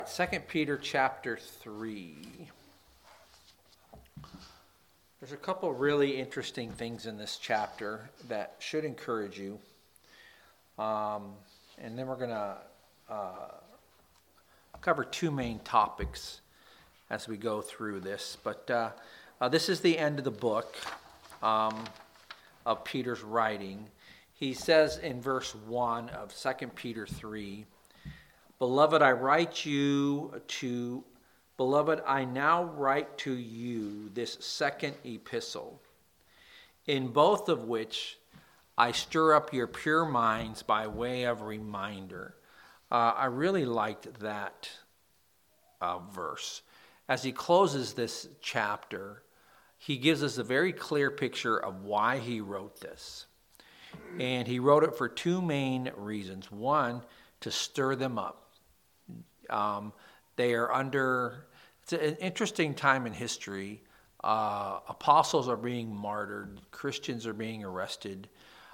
2 Peter chapter 3. There's a couple really interesting things in this chapter that should encourage you. And then we're going to cover two main topics as we go through this. But this is the end of the book of Peter's writing. He says in verse 1 of 2 Peter 3, Beloved, I now write to you this second epistle, in both of which I stir up your pure minds by way of reminder. I really liked that verse. As he closes this chapter, he gives us a very clear picture of why he wrote this. And he wrote it for two main reasons. One, to stir them up. They are under, it's an interesting time in history. Apostles are being martyred. Christians are being arrested.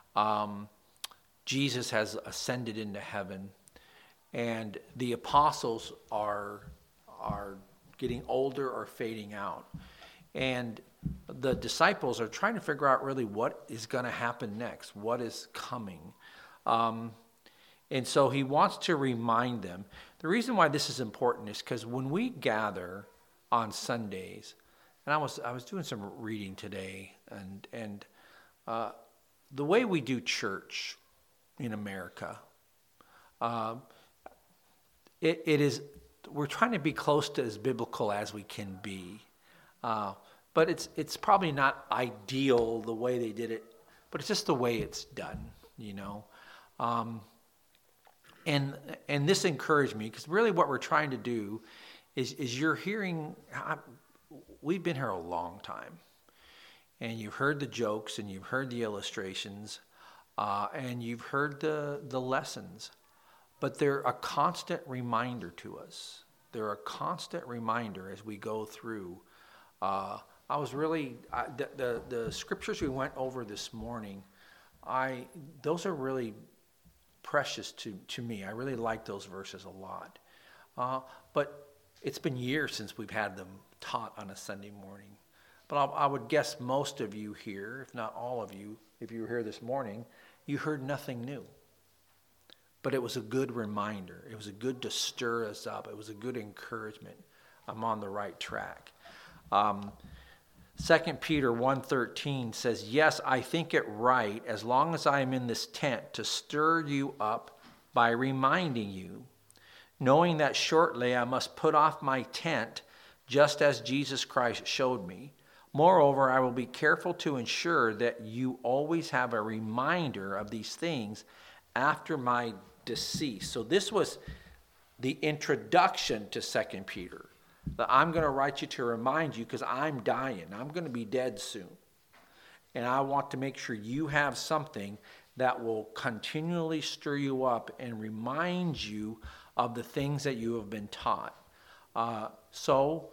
Jesus has ascended into heaven. And the apostles are getting older or fading out. And the disciples are trying to figure out really what is going to happen next, what is coming. And so he wants to remind them. The reason why this is important is because when we gather on Sundays, and I was doing some reading today, and the way we do church in America, it is, we're trying to be close to as biblical as we can be. But it's probably not ideal the way they did it, but it's just the way it's done, you know. And this encouraged me, because really what we're trying to do is you're hearing, we've been here a long time, and you've heard the jokes, and you've heard the illustrations, and you've heard the lessons, but they're a constant reminder to us. They're a constant reminder as we go through. I was really, the scriptures we went over this morning, those are really precious to me. I really like those verses a lot. But it's been years since we've had them taught on a Sunday morning. But I would guess most of you here, if not all of you, if you were here this morning, you heard nothing new. But it was a good reminder. It was a good to stir us up. It was a good encouragement. I'm on the right track. 2 Peter 1:13 says, Yes, I think it right, as long as I am in this tent, to stir you up by reminding you, knowing that shortly I must put off my tent, just as Jesus Christ showed me. Moreover, I will be careful to ensure that you always have a reminder of these things after my decease. So this was the introduction to 2 Peter. That I'm going to write you to remind you, because I'm dying. I'm going to be dead soon. And I want to make sure you have something that will continually stir you up and remind you of the things that you have been taught. So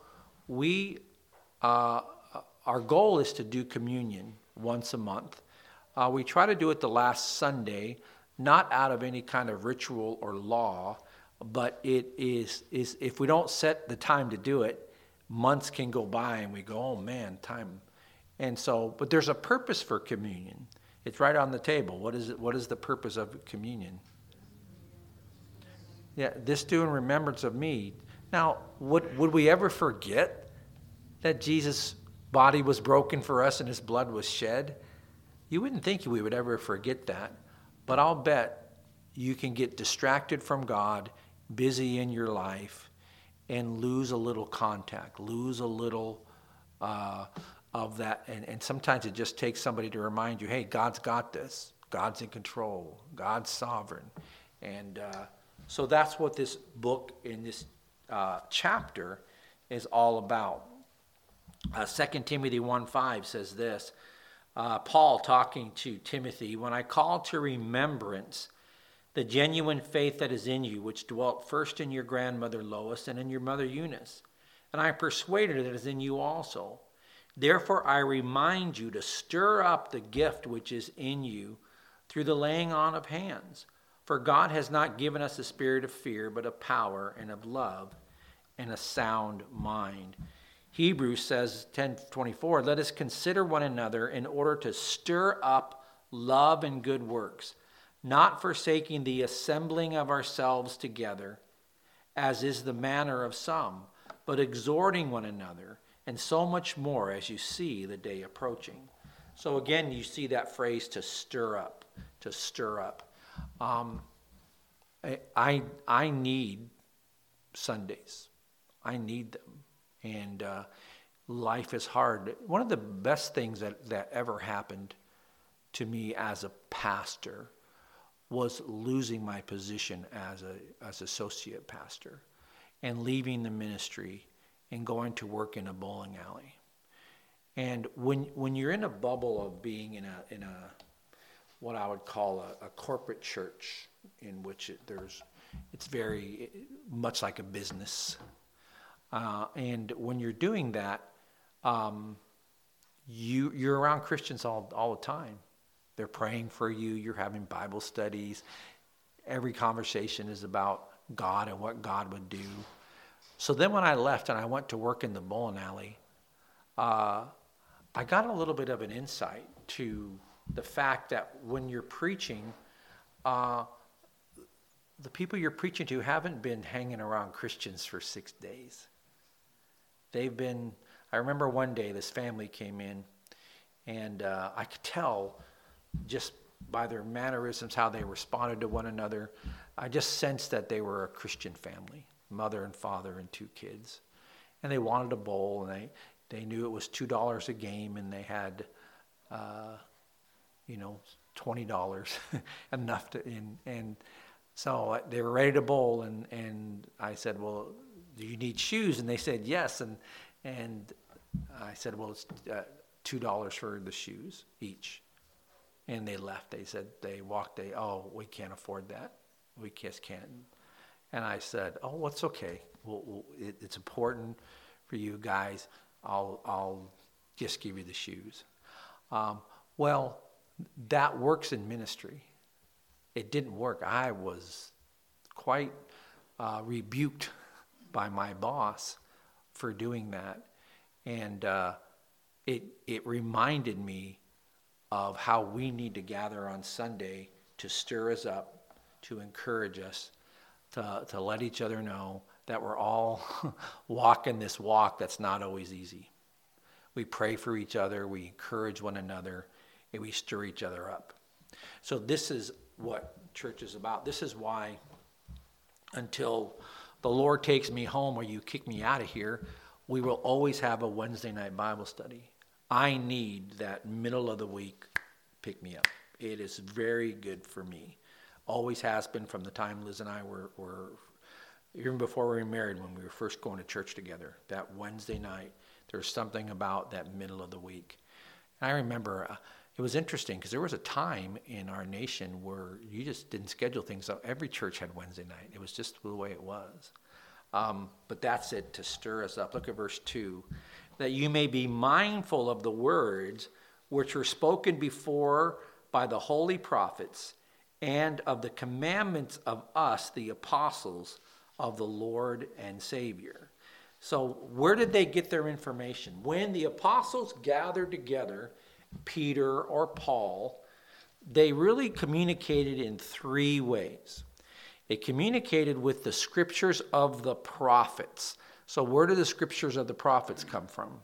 our goal is to do communion once a month. We try to do it the last Sunday, not out of any kind of ritual or law, but it is if we don't set the time to do it, months can go by and we go, oh man, time. And so, but there's a purpose for communion. It's right on the table. What is it? What is the purpose of communion? Yeah, this do in remembrance of me. Now, would we ever forget that Jesus' body was broken for us and his blood was shed? You wouldn't think we would ever forget that. But I'll bet you can get distracted from God, busy in your life, and lose a little contact, lose a little of that. And sometimes it just takes somebody to remind you, hey, God's got this. God's in control. God's sovereign. And so that's what this book in this chapter is all about. 2 Timothy 1:5 says this, Paul talking to Timothy, when I call to remembrance the genuine faith that is in you, which dwelt first in your grandmother Lois and in your mother Eunice, and I am persuaded that it is in you also. Therefore I remind you to stir up the gift which is in you through the laying on of hands. For God has not given us a spirit of fear, but of power and of love and a sound mind. Hebrews says, 10:24, let us consider one another in order to stir up love and good works, not forsaking the assembling of ourselves together, as is the manner of some, but exhorting one another, and so much more as you see the day approaching. So again, you see that phrase, to stir up, to stir up. I need Sundays. I need them. And life is hard. One of the best things that ever happened to me as a pastor was losing my position as associate pastor and leaving the ministry and going to work in a bowling alley. And when you're in a bubble of being in a what I would call a corporate church, in which it's very much like a business, and when you're doing that, you're around Christians all the time. They're praying for you. You're having Bible studies. Every conversation is about God and what God would do. So then when I left and I went to work in the bowling alley, I got a little bit of an insight to the fact that when you're preaching, the people you're preaching to haven't been hanging around Christians for 6 days. I remember one day this family came in, and I could tell just by their mannerisms, how they responded to one another. I just sensed that they were a Christian family, mother and father and 2 kids. And they wanted a bowl, and they knew it was $2 a game, and they had, $20 enough to, and so they were ready to bowl, and I said, well, do you need shoes? And they said, yes. And I said, well, it's $2 for the shoes each. And they left. Oh, we can't afford that. We just can't. And I said, oh, well, it's okay. It's important for you guys. I'll just give you the shoes. Well, that works in ministry. It didn't work. I was quite rebuked by my boss for doing that. And it reminded me of how we need to gather on Sunday to stir us up, to encourage us, to let each other know that we're all walking this walk that's not always easy. We pray for each other, we encourage one another, and we stir each other up. So this is what church is about. This is why until the Lord takes me home or you kick me out of here, we will always have a Wednesday night Bible study. I need that middle of the week pick me up. It is very good for me. Always has been from the time Liz and I were even before we were married, when we were first going to church together. That Wednesday night, there's something about that middle of the week. And I remember it was interesting because there was a time in our nation where you just didn't schedule things up. Every church had Wednesday night. It was just the way it was. But that's it, to stir us up. Look at verse 2. That you may be mindful of the words which were spoken before by the holy prophets, and of the commandments of us, the apostles of the Lord and Savior. So where did they get their information? When the apostles gathered together, Peter or Paul, they really communicated in 3 ways. They communicated with the scriptures of the prophets. So where do the scriptures of the prophets come from?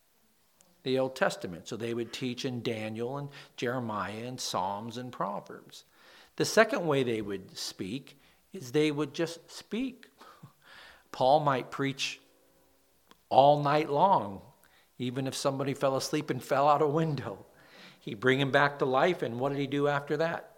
The Old Testament. So they would teach in Daniel and Jeremiah and Psalms and Proverbs. The second way they would speak is they would just speak. Paul might preach all night long, even if somebody fell asleep and fell out a window. He'd bring him back to life, and what did he do after that?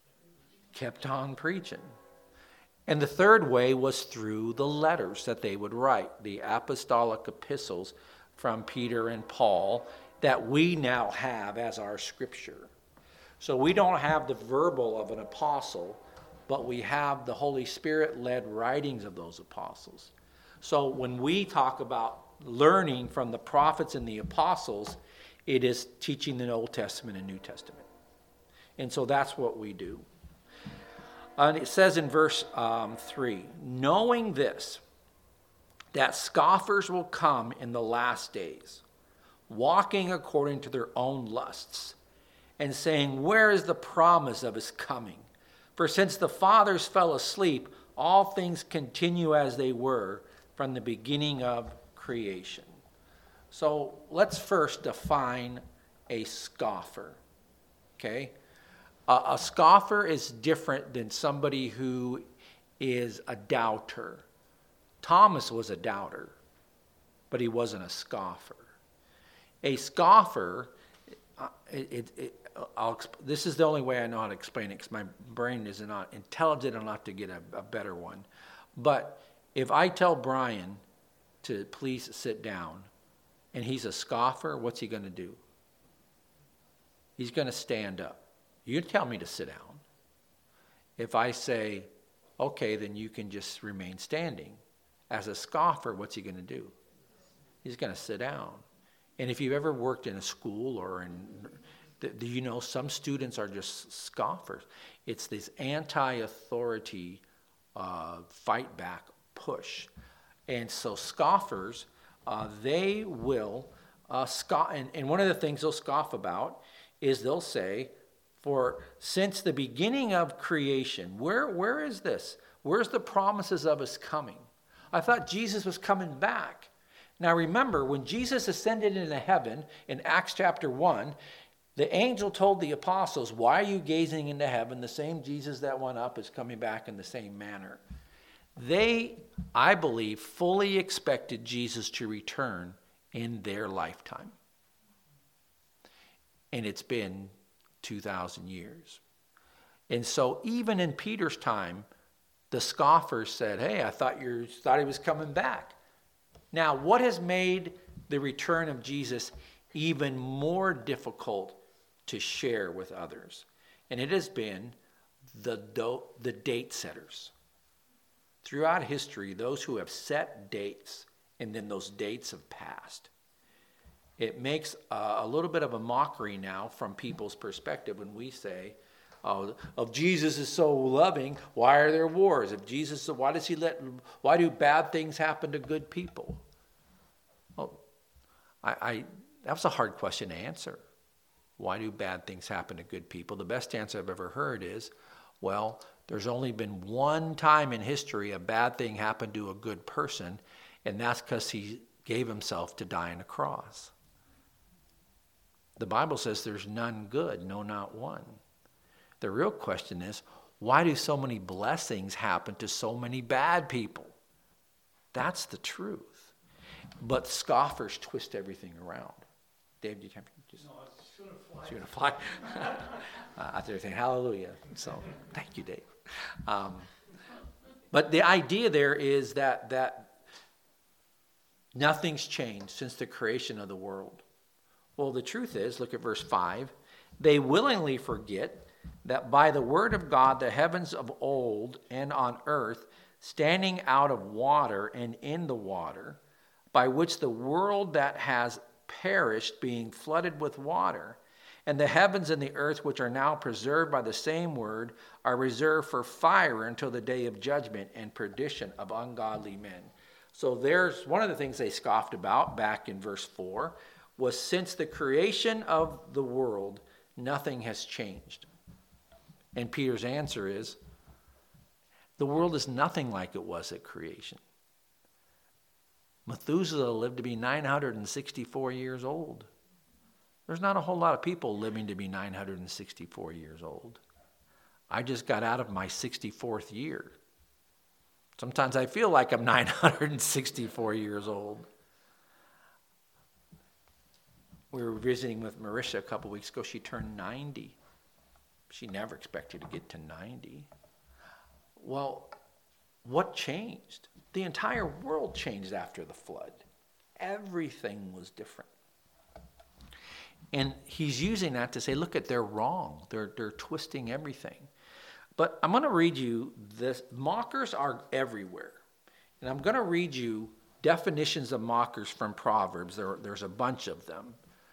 Kept on preaching. And the third way was through the letters that they would write, the apostolic epistles from Peter and Paul that we now have as our scripture. So we don't have the verbal of an apostle, but we have the Holy Spirit-led writings of those apostles. So when we talk about learning from the prophets and the apostles, it is teaching the Old Testament and New Testament. And so that's what we do. And it says in verse 3, knowing this, that scoffers will come in the last days, walking according to their own lusts, and saying, where is the promise of his coming? For since the fathers fell asleep, all things continue as they were from the beginning of creation. So let's first define a scoffer. Okay? A scoffer is different than somebody who is a doubter. Thomas was a doubter, but he wasn't a scoffer. A scoffer, this is the only way I know how to explain it because my brain is not intelligent enough to get a better one. But if I tell Brian to please sit down and he's a scoffer, what's he going to do? He's going to stand up. You tell me to sit down. If I say, okay, then you can just remain standing. As a scoffer, what's he going to do? He's going to sit down. And if you've ever worked in a school or do you know some students are just scoffers? It's this anti-authority fight back push. And so scoffers, they will scoff. And one of the things they'll scoff about is they'll say, for since the beginning of creation, where is this? Where's the promises of his coming? I thought Jesus was coming back. Now remember, when Jesus ascended into heaven in Acts chapter 1, the angel told the apostles, why are you gazing into heaven? The same Jesus that went up is coming back in the same manner. They, I believe, fully expected Jesus to return in their lifetime. And it's been 2,000 years. And so even in Peter's time, the scoffers said, hey, I thought he was coming back. Now, what has made the return of Jesus even more difficult to share with others? And it has been the date setters. Throughout history, those who have set dates and then those dates have passed. It makes a little bit of a mockery now from people's perspective when we say, if Jesus is so loving, why are there wars? If Jesus, why do bad things happen to good people? Well, that was a hard question to answer. Why do bad things happen to good people? The best answer I've ever heard is, well, there's only been one time in history a bad thing happened to a good person, and that's because he gave himself to die on a cross. The Bible says there's none good, no, not one. The real question is, why do so many blessings happen to so many bad people? That's the truth. But scoffers twist everything around. Dave, do you have to No, it's going to fly. It's going to fly. I thought saying hallelujah. So thank you, Dave. But the idea there is that nothing's changed since the creation of the world. Well, the truth is, look at verse 5. They willingly forget that by the word of God, the heavens of old and on earth, standing out of water and in the water, by which the world that has perished being flooded with water, and the heavens and the earth which are now preserved by the same word are reserved for fire until the day of judgment and perdition of ungodly men. So there's one of the things they scoffed about back in verse 4 was since the creation of the world, nothing has changed. And Peter's answer is, the world is nothing like it was at creation. Methuselah lived to be 964 years old. There's not a whole lot of people living to be 964 years old. I just got out of my 64th year. Sometimes I feel like I'm 964 years old. We were visiting with Marisha a couple weeks ago. She turned 90. She never expected to get to 90. Well, what changed? The entire world changed after the flood. Everything was different. And he's using that to say, look, they're wrong. They're twisting everything. But I'm going to read you this. Mockers are everywhere. And I'm going to read you definitions of mockers from Proverbs. There's a bunch of them.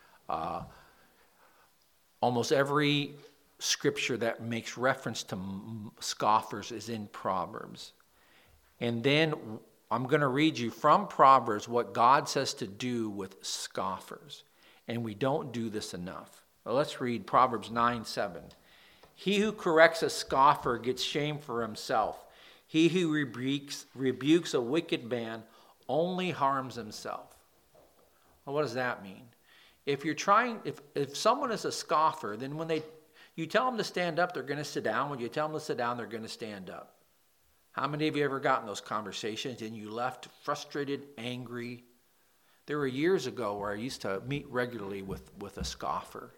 Almost every scripture that makes reference to scoffers is in Proverbs. And then I'm going to read you from Proverbs what God says to do with scoffers. And we don't do this enough. Well, let's read Proverbs 9:7. He who corrects a scoffer gets shame for himself. He who rebukes a wicked man only harms himself. Well, what does that mean? If someone is a scoffer, then when you tell them to stand up, they're going to sit down. When you tell them to sit down, they're going to stand up. How many of you ever gotten those conversations and you left frustrated, angry? There were years ago where I used to meet regularly with a scoffer.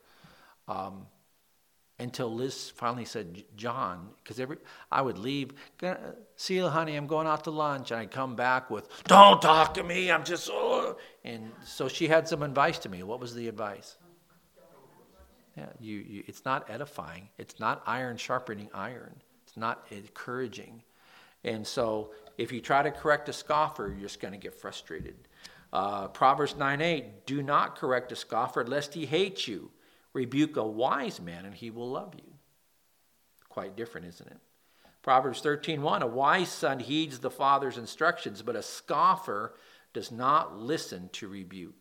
Until Liz finally said, John, because I would leave, see you, honey, I'm going out to lunch. And I'd come back with, don't talk to me, I'm just, And so she had some advice to me. What was the advice? Yeah, it's not edifying. It's not iron sharpening iron. It's not encouraging. And so if you try to correct a scoffer, you're just going to get frustrated. Proverbs 9:8, do not correct a scoffer lest he hate you. Rebuke a wise man and he will love you. Quite different, isn't it? Proverbs 13:1, a wise son heeds the father's instructions, but a scoffer does not listen to rebuke.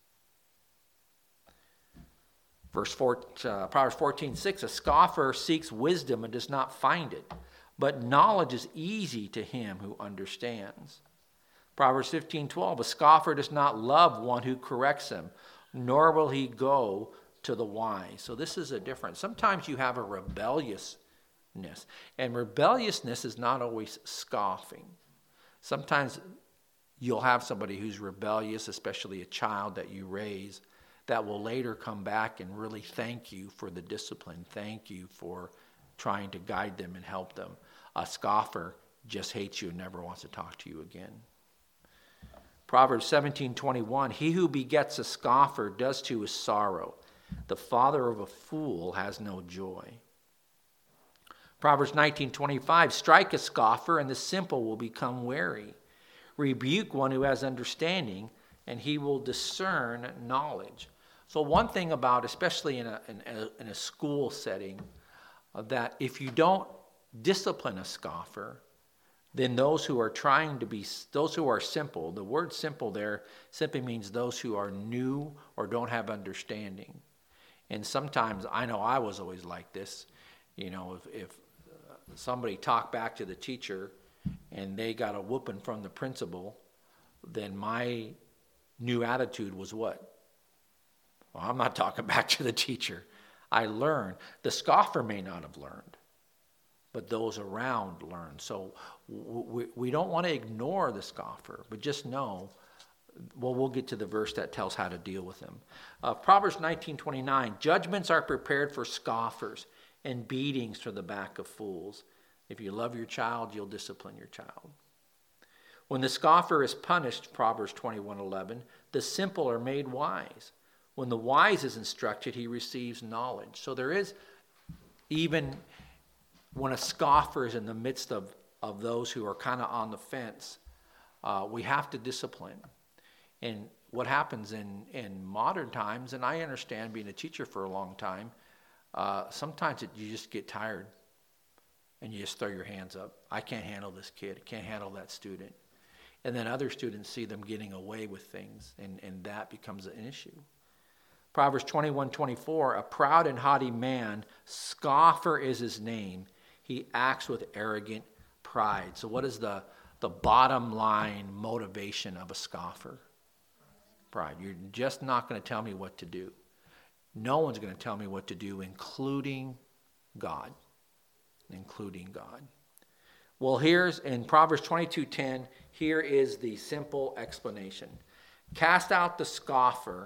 Proverbs 14:6, a scoffer seeks wisdom and does not find it, but knowledge is easy to him who understands. Proverbs 15:12, a scoffer does not love one who corrects him, nor will he go to the wise. So this is a difference. Sometimes you have a rebelliousness, and rebelliousness is not always scoffing. Sometimes you'll have somebody who's rebellious, especially a child that you raise, that will later come back and really thank you for the discipline, thank you for trying to guide them and help them. A scoffer just hates you and never wants to talk to you again. Proverbs 17:21, he who begets a scoffer does to his sorrow. The father of a fool has no joy. Proverbs 19:25, strike a scoffer and the simple will become wary. Rebuke one who has understanding and he will discern knowledge. So one thing about, especially in a school setting, that if you don't discipline a scoffer, then those who are simple, the word simple there simply means those who are new or don't have understanding. And sometimes, I know I was always like this, if somebody talked back to the teacher and they got a whooping from the principal, then my new attitude was what? Well, I'm not talking back to the teacher. I learned. The scoffer may not have learned, but those around learn. So we don't want to ignore the scoffer, but just know, well, we'll get to the verse that tells how to deal with them. Proverbs 19:29, judgments are prepared for scoffers and beatings for the back of fools. If you love your child, you'll discipline your child. When the scoffer is punished, Proverbs 21:11, the simple are made wise. When the wise is instructed, he receives knowledge. So there is, even when a scoffer is in the midst of those who are kind of on the fence, we have to discipline. And what happens in modern times, and I understand being a teacher for a long time, sometimes you just get tired and you just throw your hands up. I can't handle this kid. I can't handle that student. And then other students see them getting away with things, and that becomes an issue. Proverbs 21:24, a proud and haughty man, scoffer is his name. He acts with arrogant pride. So what is the bottom line motivation of a scoffer? Pride. You're just not going to tell me what to do. No one's going to tell me what to do, including God. Including God. Well, here's in Proverbs 22:10, here is the simple explanation. Cast out the scoffer,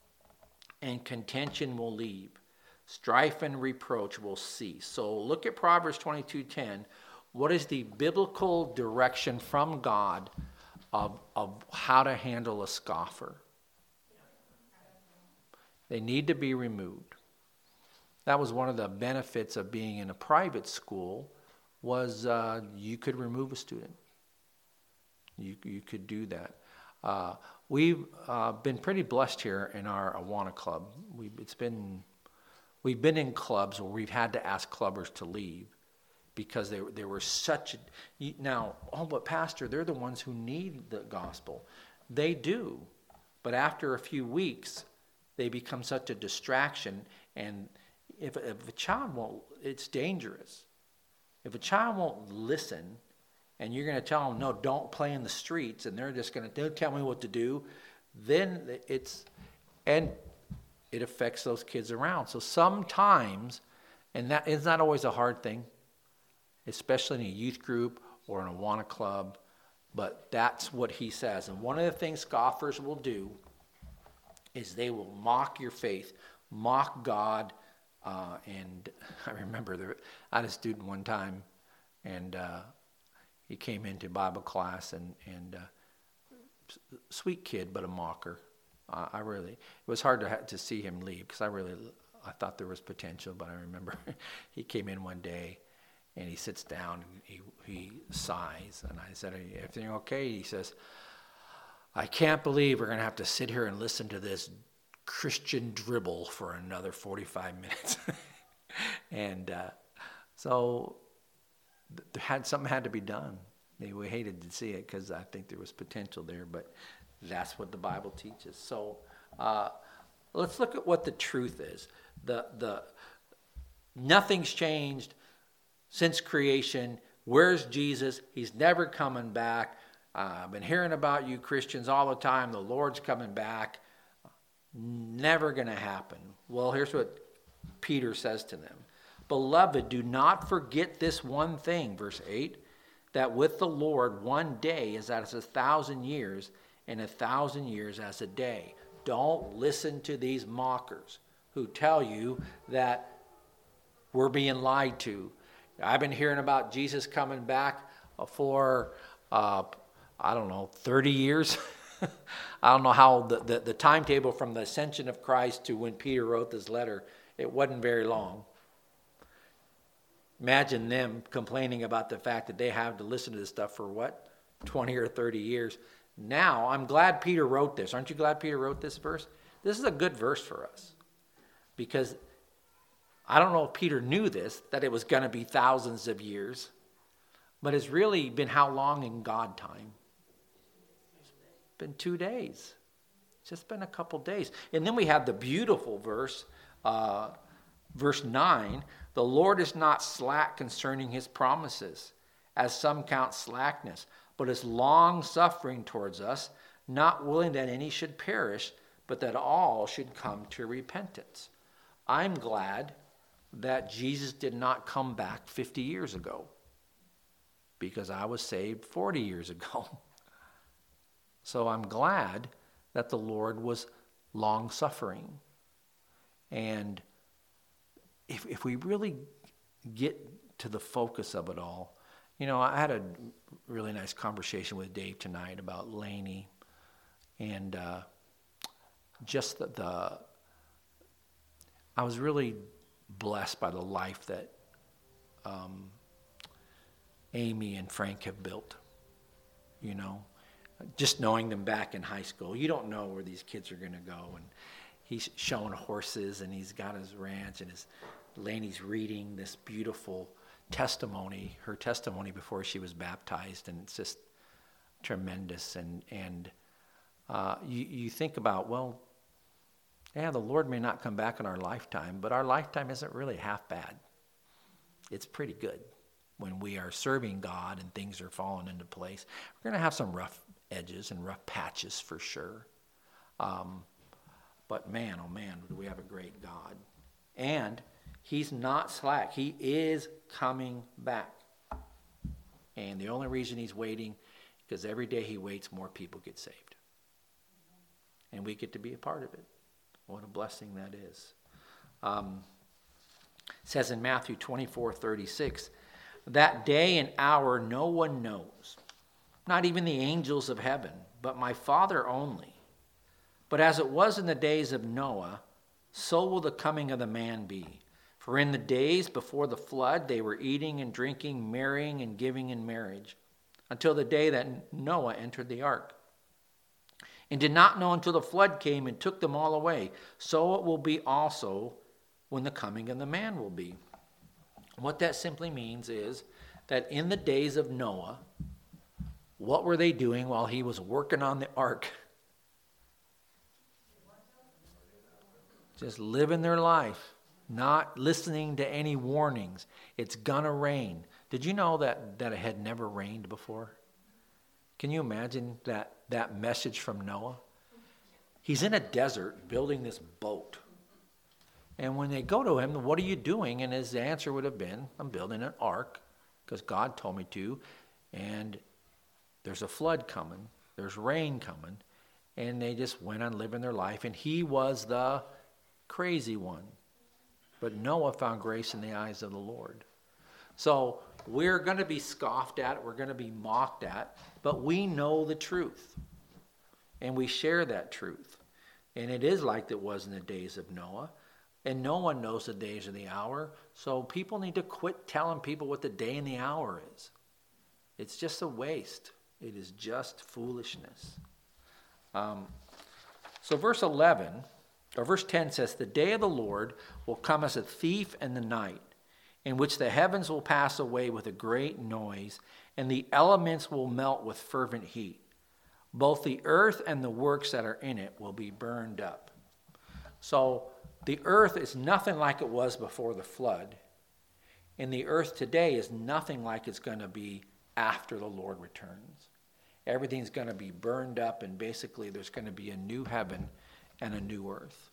and contention will leave. Strife and reproach will cease. So look at Proverbs 22:10. What is the biblical direction from God of how to handle a scoffer? They need to be removed. That was one of the benefits of being in a private school, was you could remove a student. You could do that. We've been pretty blessed here in our Awana Club. We've been in clubs where we've had to ask clubbers to leave, because they were such a, now, oh, but Pastor, they're the ones who need the gospel. They do. But after a few weeks, they become such a distraction. And if a child won't, it's dangerous. If a child won't listen, and you're going to tell them, no, don't play in the streets, and they're just going to, don't tell me what to do, then and it affects those kids around. So sometimes, and that is not always a hard thing, especially in a youth group or in a Awana club, but that's what he says. And one of the things scoffers will do is they will mock your faith, mock God. And I remember I had a student one time, and he came into Bible class, and sweet kid, but a mocker. It was hard to see him leave because I thought there was potential, but I remember he came in one day, and he sits down, and he sighs, and I said, everything okay? He says, I can't believe we're going to have to sit here and listen to this Christian dribble for another 45 minutes. And so something had to be done. We hated to see it because I think there was potential there, but that's what the Bible teaches. So let's look at what the truth is. Nothing's changed since creation. Where's Jesus? He's never coming back. I've been hearing about you Christians all the time. The Lord's coming back. Never going to happen. Well, here's what Peter says to them. Beloved, do not forget this one thing, verse 8, that with the Lord 1 day is as 1,000 years, and 1,000 years as a day. Don't listen to these mockers who tell you that we're being lied to. I've been hearing about Jesus coming back for, 30 years. I don't know how the timetable from the ascension of Christ to when Peter wrote this letter, it wasn't very long. Imagine them complaining about the fact that they have to listen to this stuff for 20 or 30 years. Now, I'm glad Peter wrote this. Aren't you glad Peter wrote this verse? This is a good verse for us. Because I don't know if Peter knew this, that it was going to be thousands of years. But it's really been how long in God time? It's been 2 days. It's just been a couple days. And then we have the beautiful verse, verse 9. The Lord is not slack concerning his promises, as some count slackness, but is long-suffering towards us, not willing that any should perish, but that all should come to repentance. I'm glad that Jesus did not come back 50 years ago, because I was saved 40 years ago. So I'm glad that the Lord was long-suffering. And if we really get to the focus of it all, I had a really nice conversation with Dave tonight about Laney, and just I was really blessed by the life that Amy and Frank have built. Just knowing them back in high school, you don't know where these kids are going to go. And he's showing horses, and he's got his ranch, and Laney's reading this beautiful testimony, her testimony before she was baptized, and it's just tremendous. And you think about, well, yeah, the Lord may not come back in our lifetime, but our lifetime isn't really half bad. It's pretty good when we are serving God and things are falling into place. We're going to have some rough edges and rough patches for sure. But man, oh man, do we have a great God. And he's not slack. He is coming back. And the only reason he's waiting, because every day he waits, more people get saved. And we get to be a part of it. What a blessing that is. It says in Matthew 24:36, that day and hour no one knows, not even the angels of heaven, but my Father only. But as it was in the days of Noah, so will the coming of the man be. For in the days before the flood, they were eating and drinking, marrying and giving in marriage, until the day that Noah entered the ark, and did not know until the flood came and took them all away. So it will be also when the coming of the man will be. What that simply means is that in the days of Noah, what were they doing while he was working on the ark? Just living their life, not listening to any warnings. It's gonna rain. Did you know that it had never rained before? Can you imagine that message from Noah? He's in a desert building this boat. And when they go to him, what are you doing? And his answer would have been, I'm building an ark because God told me to. And there's a flood coming. There's rain coming. And they just went on living their life. And he was the crazy one. But Noah found grace in the eyes of the Lord. So we're going to be scoffed at. We're going to be mocked at. But we know the truth. And we share that truth. And it is like it was in the days of Noah. And no one knows the days or the hour. So people need to quit telling people what the day and the hour is. It's just a waste. It is just foolishness. So verse 10 says, the day of the Lord will come as a thief in the night, in which the heavens will pass away with a great noise, and the elements will melt with fervent heat. Both the earth and the works that are in it will be burned up. So the earth is nothing like it was before the flood. And the earth today is nothing like it's going to be after the Lord returns. Everything's going to be burned up, and basically there's going to be a new heaven and a new earth.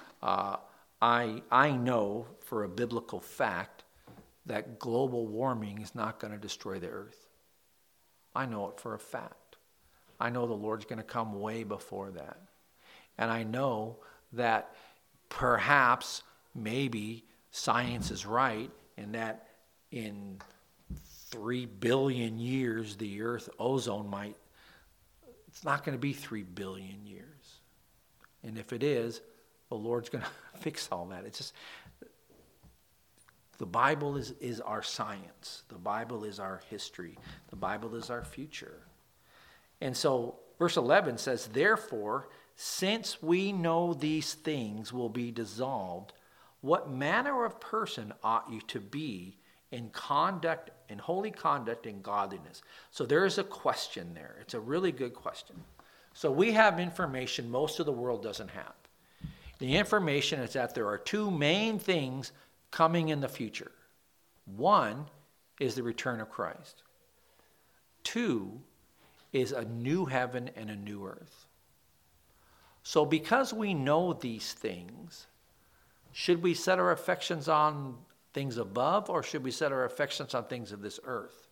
I know for a biblical fact that global warming is not going to destroy the earth. I know it for a fact. I know the Lord's going to come way before that. And I know that perhaps, maybe, science is right in that in 3 billion years, the Earth ozone it's not going to be 3 billion years. And if it is, the Lord's going to fix all that. It's just, the Bible is our science. The Bible is our history. The Bible is our future. And so, verse 11 says, therefore, since we know these things will be dissolved, what manner of person ought you to be in conduct, in holy conduct and godliness? So there is a question there. It's a really good question. So we have information most of the world doesn't have. The information is that there are two main things coming in the future. One is the return of Christ. Two is a new heaven and a new earth. So because we know these things, should we set our affections on things above, or should we set our affections on things of this earth?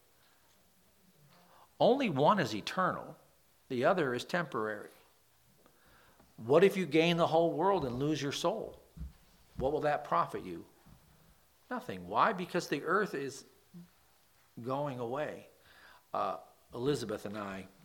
Only one is eternal. The other is temporary. What if you gain the whole world and lose your soul? What will that profit you? Nothing. Why? Because the earth is going away. Elizabeth and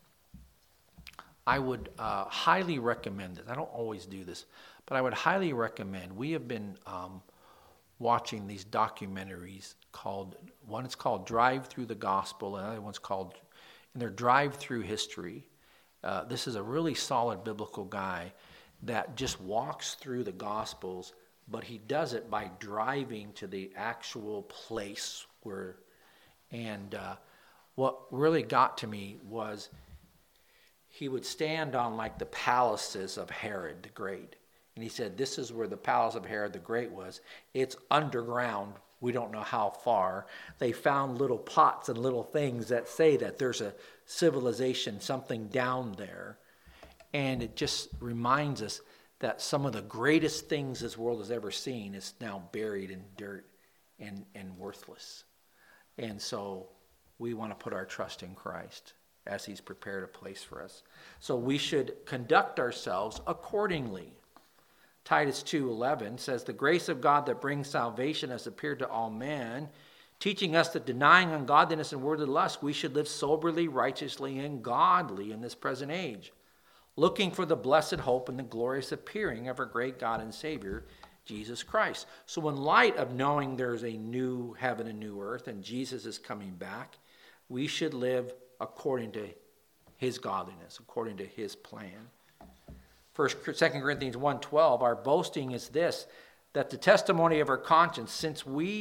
I would highly recommend this. I don't always do this, but I would highly recommend. We have been watching these documentaries one is called Drive Through the Gospel, and the other one's called, and they're Drive Through History. This is a really solid biblical guy that just walks through the Gospels, but he does it by driving to the actual place where, and what really got to me was he would stand on like the palaces of Herod the Great. And he said, this is where the palace of Herod the Great was. It's underground. We don't know how far. They found little pots and little things that say that there's a civilization, something down there. And it just reminds us that some of the greatest things this world has ever seen is now buried in dirt and worthless. And so we want to put our trust in Christ as he's prepared a place for us. So we should conduct ourselves accordingly. Titus 2:11 says, the grace of God that brings salvation has appeared to all men, teaching us that denying ungodliness and worldly lust, we should live soberly, righteously, and godly in this present age, looking for the blessed hope and the glorious appearing of our great God and Savior, Jesus Christ. So in light of knowing there's a new heaven and new earth and Jesus is coming back, we should live according to his godliness, according to his plan. 2 Corinthians 1:12, our boasting is this, that the testimony of our conscience, since we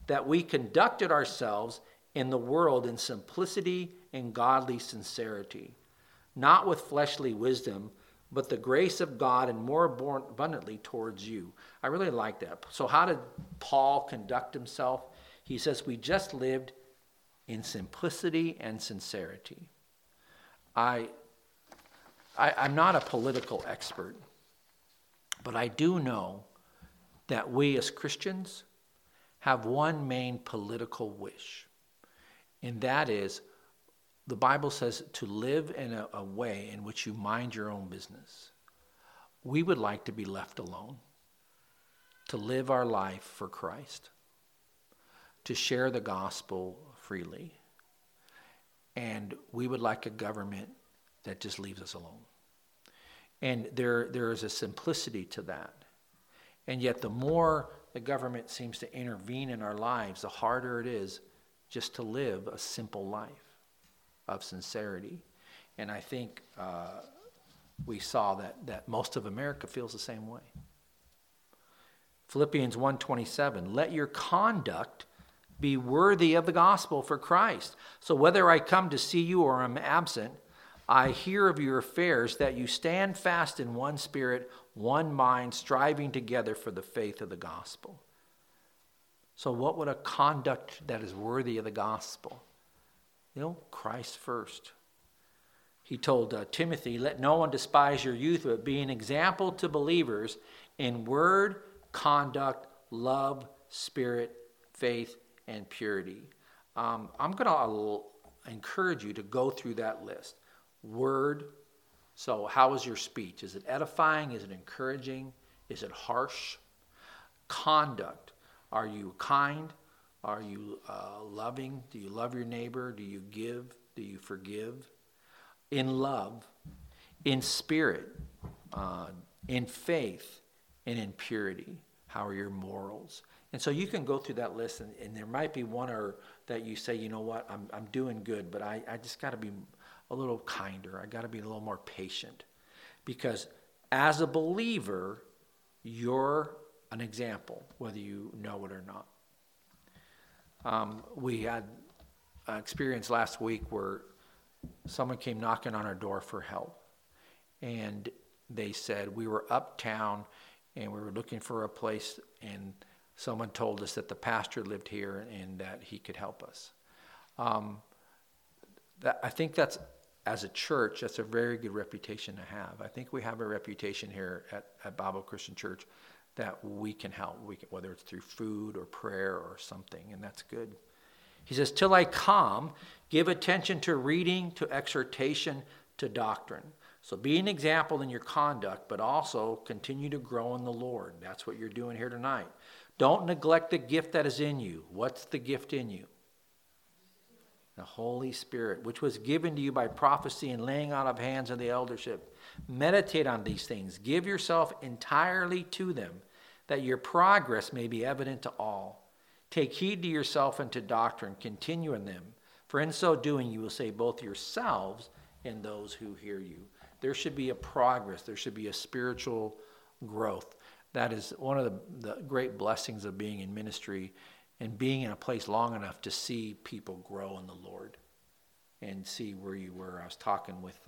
that we conducted ourselves in the world in simplicity and godly sincerity, not with fleshly wisdom, but the grace of God and more abundantly towards you. I really like that. So how did Paul conduct himself? He says, we just lived in simplicity and sincerity. I'm not a political expert, but I do know that we as Christians have one main political wish, and that is, the Bible says to live in a way in which you mind your own business. We would like to be left alone, to live our life for Christ, to share the gospel freely, and we would like a government that just leaves us alone. And there is a simplicity to that. And yet the more the government seems to intervene in our lives, the harder it is just to live a simple life of sincerity. And I think we saw that most of America feels the same way. Philippians 1:27, let your conduct be worthy of the gospel for Christ. So whether I come to see you or am absent, I hear of your affairs, that you stand fast in one spirit, one mind, striving together for the faith of the gospel. So what would a conduct that is worthy of the gospel? Christ first. He told Timothy, let no one despise your youth, but be an example to believers in word, conduct, love, spirit, faith, and purity. I'm going to encourage you to go through that list. Word, so how is your speech? Is it edifying? Is it encouraging? Is it harsh? Conduct, are you kind? Are you loving? Do you love your neighbor? Do you give? Do you forgive? In love, in spirit, in faith, and in purity. How are your morals? And so you can go through that list, and there might be one or that you say, you know what, I'm doing good, but I just got to be a little kinder. I got to be a little more patient. Because as a believer, you're an example, whether you know it or not. We had an experience last week where someone came knocking on our door for help. And they said, we were uptown and we were looking for a place, and someone told us that the pastor lived here and that he could help us. I think that's, as a church, that's a very good reputation to have. I think we have a reputation here at Bible Christian Church that we can help, whether it's through food or prayer or something, and that's good. He says, till I come, give attention to reading, to exhortation, to doctrine. So be an example in your conduct, but also continue to grow in the Lord. That's what you're doing here tonight. Don't neglect the gift that is in you. What's the gift in you? The Holy Spirit, which was given to you by prophecy and laying on of hands of the eldership. Meditate on these things. Give yourself entirely to them, that your progress may be evident to all. Take heed to yourself and to doctrine. Continue in them. For in so doing, you will save both yourselves and those who hear you. There should be a progress. There should be a spiritual growth. That is one of the great blessings of being in ministry and being in a place long enough to see people grow in the Lord and see where you were. I was talking with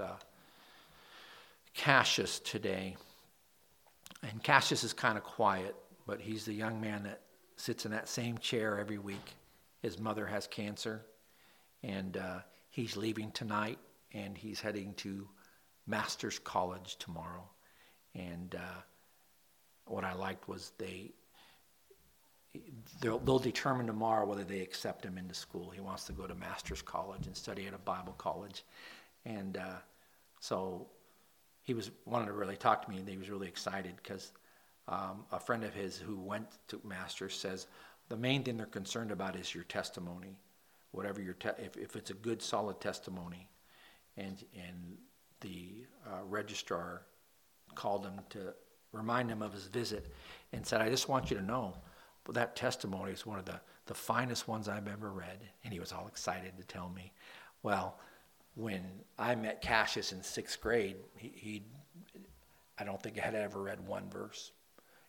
Cassius today, and Cassius is kind of quiet, but he's the young man that sits in that same chair every week. His mother has cancer, and he's leaving tonight, and he's heading to Master's College tomorrow. And what I liked was they'll determine tomorrow whether they accept him into school. He wants to go to Master's College and study at a Bible college. And so he wanted to really talk to me, and he was really excited because a friend of his who went to Master's says the main thing they're concerned about is your testimony, whatever if it's a good, solid testimony. And the registrar called him to remind him of his visit and said, I just want you to know, that testimony is one of the finest ones I've ever read. And he was all excited to tell me. Well, when I met Cassius in 6th grade, I don't think I had ever read one verse.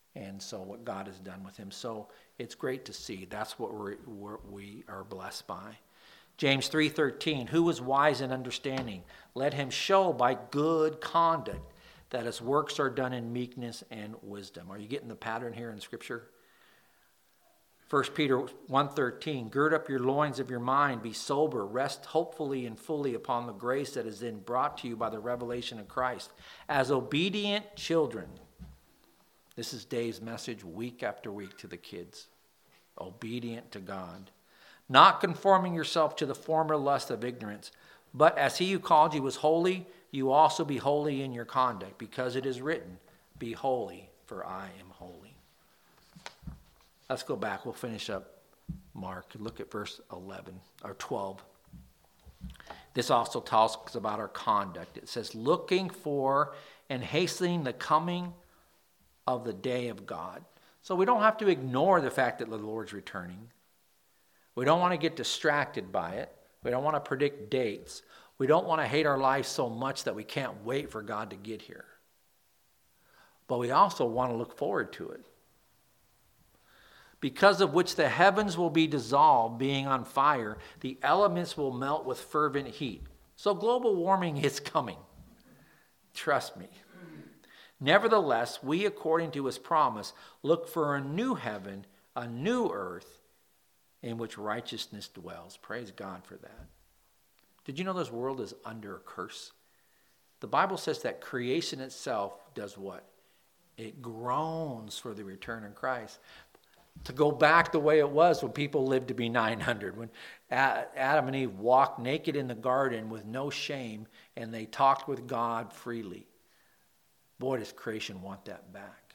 And so what God has done with him. So it's great to see. That's what we are blessed by. James 3:13, who is wise in understanding? Let him show by good conduct that his works are done in meekness and wisdom. Are you getting the pattern here in Scripture? 1 Peter 1:13, gird up your loins of your mind, be sober, rest hopefully and fully upon the grace that is then brought to you by the revelation of Christ. As obedient children, this is Dave's message week after week to the kids. Obedient to God. Not conforming yourself to the former lust of ignorance, but as he who called you was holy, you also be holy in your conduct, because it is written, be holy, for I am holy. Let's go back. We'll finish up Mark. Look at verse 11 or 12. This also talks about our conduct. It says, looking for and hastening the coming of the day of God. So we don't have to ignore the fact that the Lord's returning. We don't want to get distracted by it. We don't want to predict dates. We don't want to hate our lives so much that we can't wait for God to get here. But we also want to look forward to it. Because of which the heavens will be dissolved, being on fire, the elements will melt with fervent heat. So global warming is coming. Trust me. Nevertheless, we, according to his promise, look for a new heaven, a new earth, in which righteousness dwells. Praise God for that. Did you know this world is under a curse? The Bible says that creation itself does what? It groans for the return of Christ. To go back the way it was when people lived to be 900, when Adam and Eve walked naked in the garden with no shame, and they talked with God freely. Boy, does creation want that back.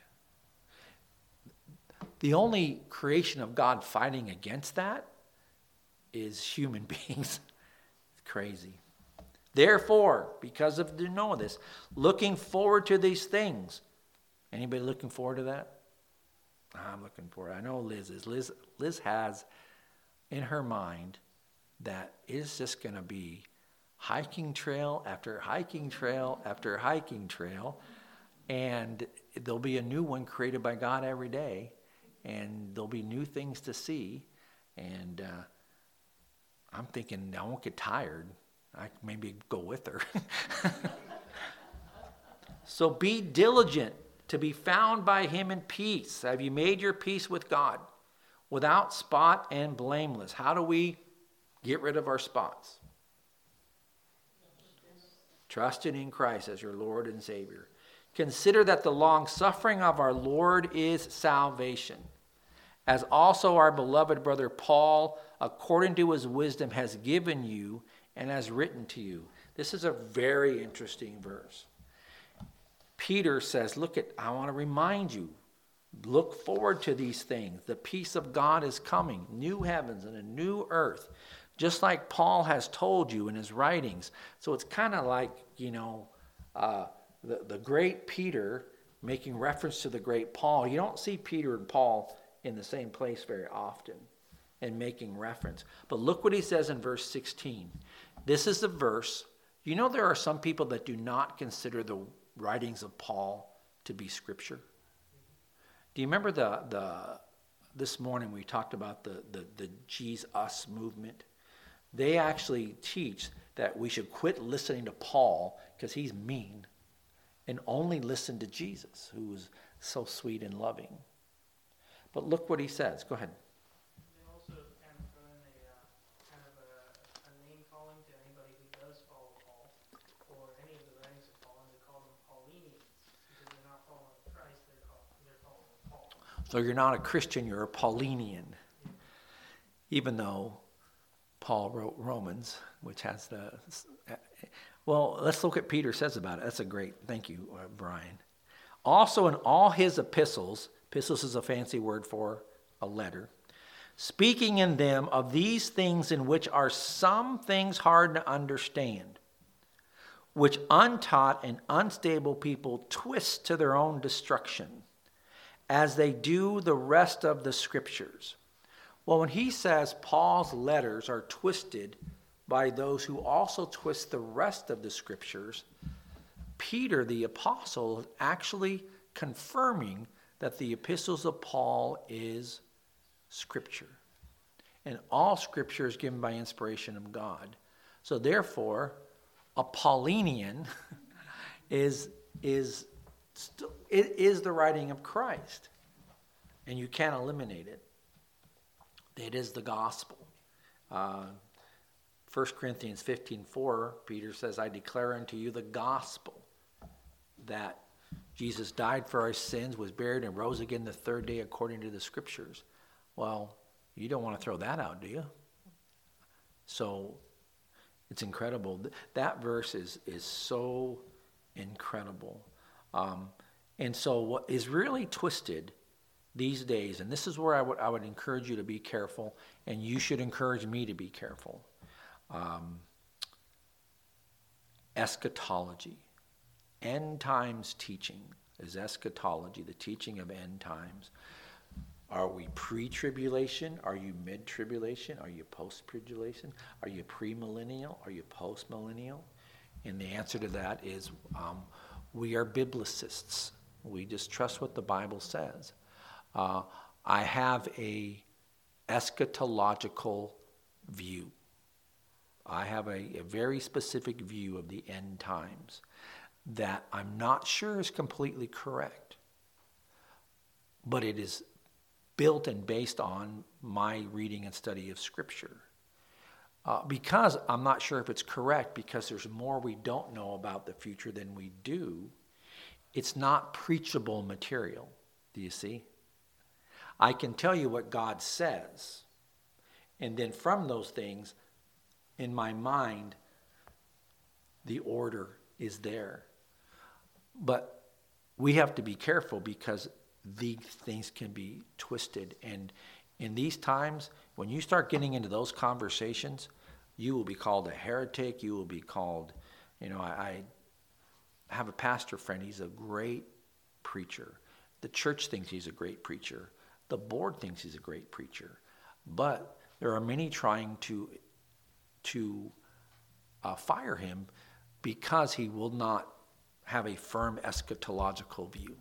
The only creation of God fighting against that is human beings. It's crazy. Therefore, because of you know this, looking forward to these things. Anybody looking forward to that? I'm looking forward. I know Liz is. Liz has in her mind that it's just going to be hiking trail after hiking trail after hiking trail. And there'll be a new one created by God every day. And there'll be new things to see. And I'm thinking I won't get tired. I maybe go with her. So be diligent to be found by him in peace. Have you made your peace with God? Without spot and blameless. How do we get rid of our spots? Trusting in Christ as your Lord and Savior. Consider that the long suffering of our Lord is salvation. As also our beloved brother Paul, according to his wisdom, has given you and has written to you. This is a very interesting verse. Peter says, I want to remind you, look forward to these things. The peace of God is coming, new heavens and a new earth, just like Paul has told you in his writings. So it's kind of like, the great Peter making reference to the great Paul. You don't see Peter and Paul in the same place very often and making reference. But look what he says in verse 16. This is the verse. You know there are some people that do not consider the writings of Paul to be scripture. Do you remember this morning we talked about the Jesus movement? They actually teach that we should quit listening to Paul because he's mean and only listen to Jesus, who is so sweet and loving. But look what he says. Go ahead. They also kind of throw in a name calling to anybody who does follow Paul, or any of the writings of Paul, and they call them Paulinians, because they're not following Christ, they're following Paul. So you're not a Christian, you're a Paulinian. Even though Paul wrote Romans, which has the... Well, let's look at what Peter says about it. That's a great... Thank you, Brian. Also in all his epistles is a fancy word for a letter, speaking in them of these things in which are some things hard to understand, which untaught and unstable people twist to their own destruction, as they do the rest of the scriptures. Well, when he says Paul's letters are twisted by those who also twist the rest of the scriptures, Peter, the apostle, is actually confirming that the epistles of Paul is Scripture. And all Scripture is given by inspiration of God. So therefore, a Paulinian is the writing of Christ. And you can't eliminate it. It is the gospel. 1 Corinthians 15:4, Peter says, I declare unto you the gospel, that Jesus died for our sins, was buried, and rose again the third day according to the Scriptures. Well, you don't want to throw that out, do you? So it's incredible. That verse is so incredible. And so what is really twisted these days, and this is where I would encourage you to be careful, and you should encourage me to be careful. Eschatology. End times teaching is eschatology, the teaching of end times. Are we pre-tribulation? Are you mid-tribulation? Are you post-tribulation? Are you premillennial? Are you post-millennial? And the answer to that is we are biblicists. We just trust what the Bible says. I have a eschatological view. I have a very specific view of the end times that I'm not sure is completely correct, but it is built and based on my reading and study of Scripture. Because I'm not sure if it's correct, because there's more we don't know about the future than we do, it's not preachable material. Do you see? I can tell you what God says, and then from those things, in my mind, the order is there. But we have to be careful, because these things can be twisted. And in these times, when you start getting into those conversations, you will be called a heretic. You will be called, I have a pastor friend. He's a great preacher. The church thinks he's a great preacher. The board thinks he's a great preacher. But there are many trying to fire him because he will not have a firm eschatological view.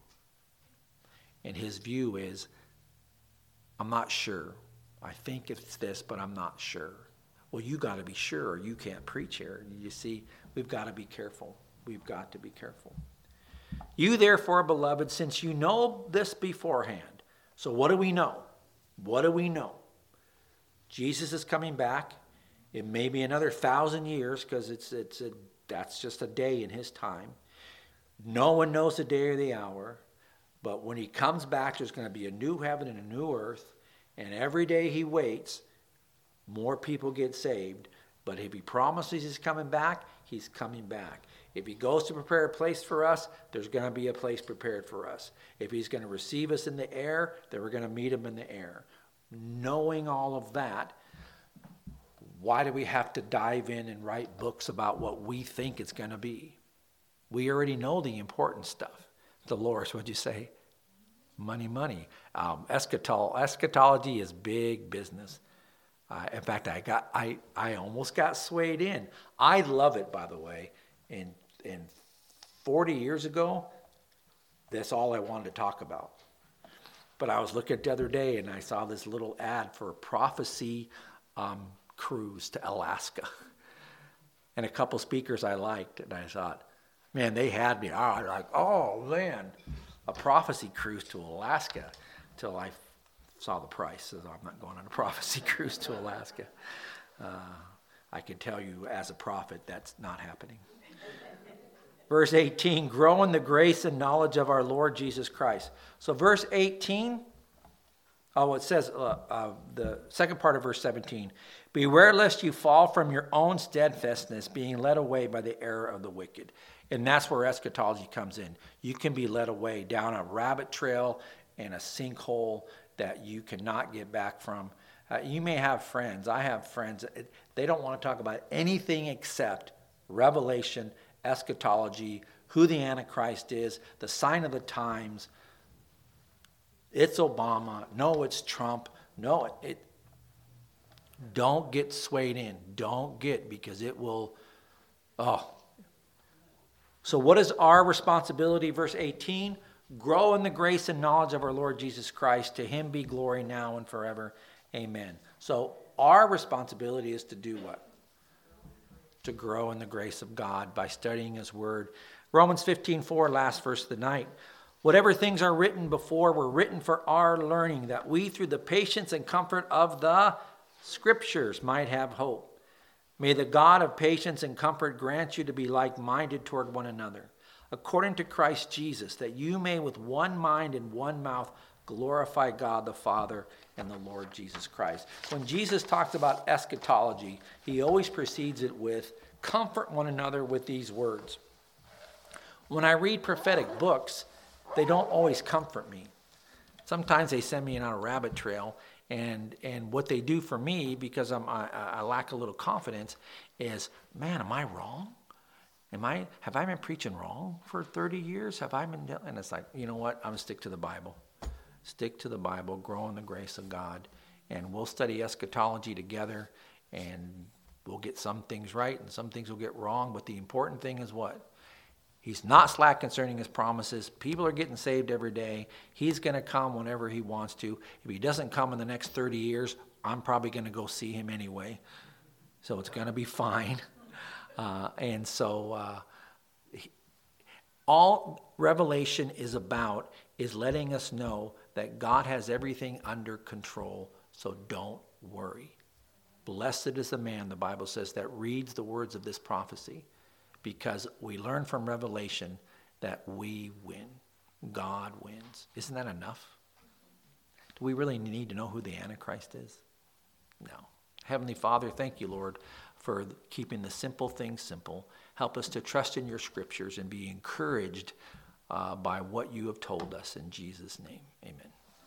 And his view is, I'm not sure. I think it's this, but I'm not sure. Well, you got to be sure, or you can't preach here. You see, we've got to be careful. We've got to be careful. You therefore, beloved, since you know this beforehand. So what do we know? What do we know? Jesus is coming back. It may be another 1,000 years, because that's just a day in his time. No one knows the day or the hour. But when he comes back, there's going to be a new heaven and a new earth. And every day he waits, more people get saved. But if he promises he's coming back, he's coming back. If he goes to prepare a place for us, there's going to be a place prepared for us. If he's going to receive us in the air, then we're going to meet him in the air. Knowing all of that, why do we have to dive in and write books about what we think it's going to be? We already know the important stuff. Dolores, what'd you say? Money. Eschatology is big business. In fact, I almost got swayed in. I love it, by the way. And 40 years ago, that's all I wanted to talk about. But I was looking the other day, and I saw this little ad for a prophecy cruise to Alaska. And a couple speakers I liked, and I thought, man, they had me. I was like, oh, man, a prophecy cruise to Alaska, till I saw the price. So I'm not going on a prophecy cruise to Alaska. I can tell you as a prophet, that's not happening. Verse 18, grow in the grace and knowledge of our Lord Jesus Christ. So verse 18, it says, the second part of verse 17, beware lest you fall from your own steadfastness, being led away by the error of the wicked. And that's where eschatology comes in. You can be led away down a rabbit trail and a sinkhole that you cannot get back from. You may have friends. I have friends. They don't want to talk about anything except Revelation, eschatology, who the Antichrist is, the sign of the times. It's Obama. No, it's Trump. No, don't get swayed in. Don't get, because it will, So what is our responsibility? Verse 18, grow in the grace and knowledge of our Lord Jesus Christ. To him be glory now and forever. Amen. So our responsibility is to do what? To grow in the grace of God by studying his word. Romans 15:4, last verse of the night. Whatever things are written before were written for our learning, that we through the patience and comfort of the Scriptures might have hope. May the God of patience and comfort grant you to be like-minded toward one another, according to Christ Jesus, that you may with one mind and one mouth glorify God the Father and the Lord Jesus Christ. When Jesus talks about eschatology, he always precedes it with, comfort one another with these words. When I read prophetic books, they don't always comfort me. Sometimes they send me on a rabbit trail, and what they do for me, because I lack a little confidence, is, man, am I wrong? Have I been preaching wrong for 30 years? And it's like, you know what? I'm going to stick to the Bible. Stick to the Bible, grow in the grace of God, and we'll study eschatology together, and we'll get some things right and some things we'll get wrong, but the important thing is what? He's not slack concerning his promises. People are getting saved every day. He's going to come whenever he wants to. If he doesn't come in the next 30 years, I'm probably going to go see him anyway. So it's going to be fine. All Revelation is about is letting us know that God has everything under control, so don't worry. Blessed is the man, the Bible says, that reads the words of this prophecy, because we learn from Revelation that we win. God wins. Isn't that enough? Do we really need to know who the Antichrist is? No. Heavenly Father, thank you, Lord, for keeping the simple things simple. Help us to trust in your scriptures and be encouraged by what you have told us. In Jesus' name, amen.